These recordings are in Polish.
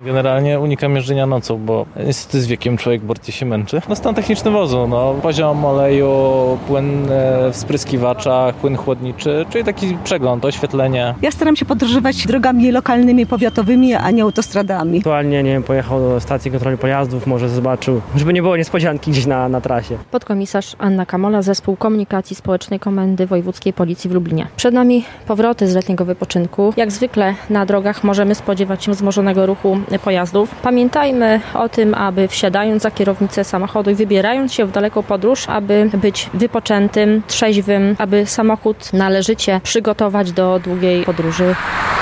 Generalnie unikam jeżdżenia nocą, bo niestety z wiekiem człowiek bardziej się męczy. Stan techniczny wozu, poziom oleju, płyn w spryskiwaczach, płyn chłodniczy, czyli taki przegląd, oświetlenie. Ja staram się podróżować drogami lokalnymi, powiatowymi, a nie autostradami. Aktualnie, pojechał do stacji kontroli pojazdów, może zobaczył, żeby nie było niespodzianki gdzieś na trasie. Podkomisarz Anna Kamola, Zespół Komunikacji Społecznej Komendy Wojewódzkiej Policji w Lublinie. Przed nami powroty z letniego wypoczynku. Jak zwykle na drogach możemy spodziewać się wzmożonego ruchu pojazdów. Pamiętajmy o tym, aby wsiadając za kierownicę samochodu i wybierając się w daleką podróż, aby być wypoczętym, trzeźwym, aby samochód należycie przygotować do długiej podróży.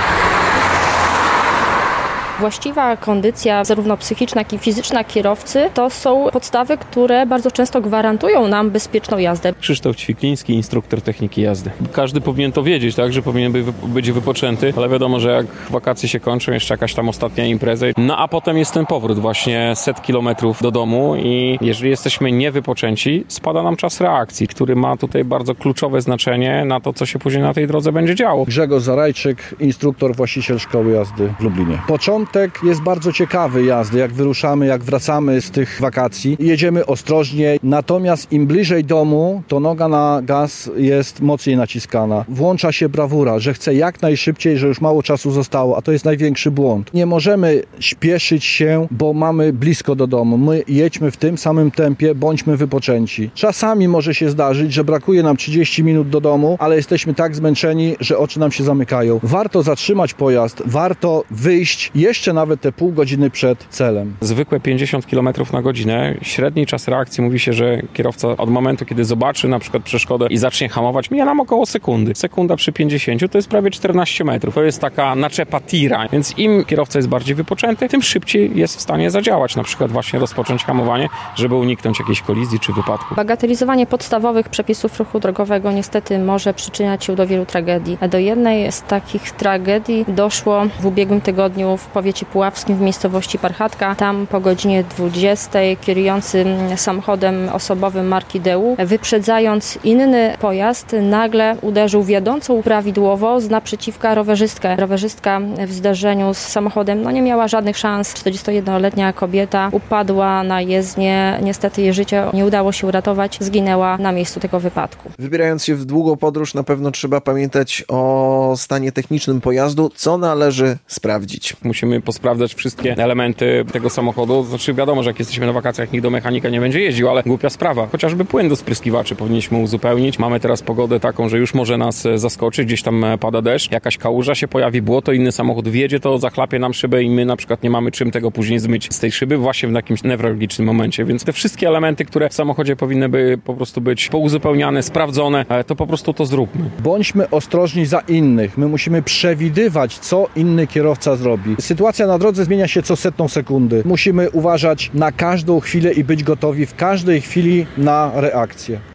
Właściwa kondycja, zarówno psychiczna, jak i fizyczna kierowcy, to są podstawy, które bardzo często gwarantują nam bezpieczną jazdę. Krzysztof Ćwikliński, instruktor techniki jazdy. Każdy powinien to wiedzieć, tak, że powinien być wypoczęty, ale wiadomo, że jak wakacje się kończą, jeszcze jakaś tam ostatnia impreza, a potem jest ten powrót właśnie 100 kilometrów do domu i jeżeli jesteśmy niewypoczęci, spada nam czas reakcji, który ma tutaj bardzo kluczowe znaczenie na to, co się później na tej drodze będzie działo. Grzegorz Zarajczyk, instruktor, właściciel szkoły jazdy w Lublinie. Początek jest bardzo ciekawy jazdy, jak wyruszamy, jak wracamy z tych wakacji. Jedziemy ostrożnie, natomiast im bliżej domu, to noga na gaz jest mocniej naciskana. Włącza się brawura, że chce jak najszybciej, że już mało czasu zostało, a to jest największy błąd. Nie możemy śpieszyć się, bo mamy blisko do domu. My jedźmy w tym samym tempie, bądźmy wypoczęci. Czasami może się zdarzyć, że brakuje nam 30 minut do domu, ale jesteśmy tak zmęczeni, że oczy nam się zamykają. Warto zatrzymać pojazd, warto wyjść jeszcze nawet te pół godziny przed celem. Zwykłe 50 km na godzinę. Średni czas reakcji mówi się, że kierowca od momentu, kiedy zobaczy na przykład przeszkodę i zacznie hamować, mija nam około sekundy. Sekunda przy 50 to jest prawie 14 metrów. To jest taka naczepa tira, więc im kierowca jest bardziej wypoczęty, tym szybciej jest w stanie zadziałać. Na przykład właśnie rozpocząć hamowanie, żeby uniknąć jakiejś kolizji czy wypadku. Bagatelizowanie podstawowych przepisów ruchu drogowego niestety może przyczyniać się do wielu tragedii. Do jednej z takich tragedii doszło w ubiegłym tygodniu w powiecie puławskim w miejscowości Parchatka. Tam po godzinie 20 kierujący samochodem osobowym marki DEU, wyprzedzając inny pojazd, nagle uderzył w jadącą prawidłowo z naprzeciwka rowerzystkę. Rowerzystka w zderzeniu z samochodem nie miała żadnych szans. 41-letnia kobieta upadła na jezdnię. Niestety jej życie nie udało się uratować. Zginęła na miejscu tego wypadku. Wybierając się w długą podróż, na pewno trzeba pamiętać o stanie technicznym pojazdu, co należy sprawdzić. Musimy posprawdzać wszystkie elementy tego samochodu. Znaczy wiadomo, że jak jesteśmy na wakacjach, nikt do mechanika nie będzie jeździł, ale głupia sprawa. Chociażby płyn do spryskiwaczy powinniśmy uzupełnić. Mamy teraz pogodę taką, że już może nas zaskoczyć. Gdzieś tam pada deszcz, jakaś kałuża się pojawi, błoto, inny samochód wjedzie, to zachlapie nam szybę i my na przykład nie mamy czym tego później zmyć z tej szyby właśnie w jakimś newralgicznym momencie. Więc te wszystkie elementy, które w samochodzie powinny by po prostu być pouzupełniane, sprawdzone, to po prostu to zróbmy. Bądźmy ostrożni za innych. My musimy przewidywać, co inny kierowca zrobi. Sytuacja na drodze zmienia się co 100 sekundy. Musimy uważać na każdą chwilę i być gotowi w każdej chwili na reakcję.